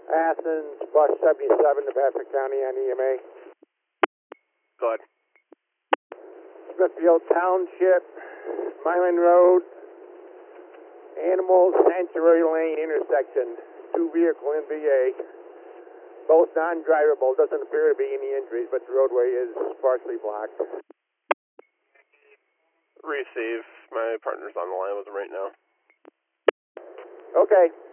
Athens, bus 77 to Baffin County on EMA. Go ahead. Smithfield Township, Mylan Road, Animal Sanctuary Lane intersection. 2 vehicle NVA. Both non-drivable. Doesn't appear to be any injuries, but the roadway is partially blocked. Receive. My partner's on the line with him right now. Okay.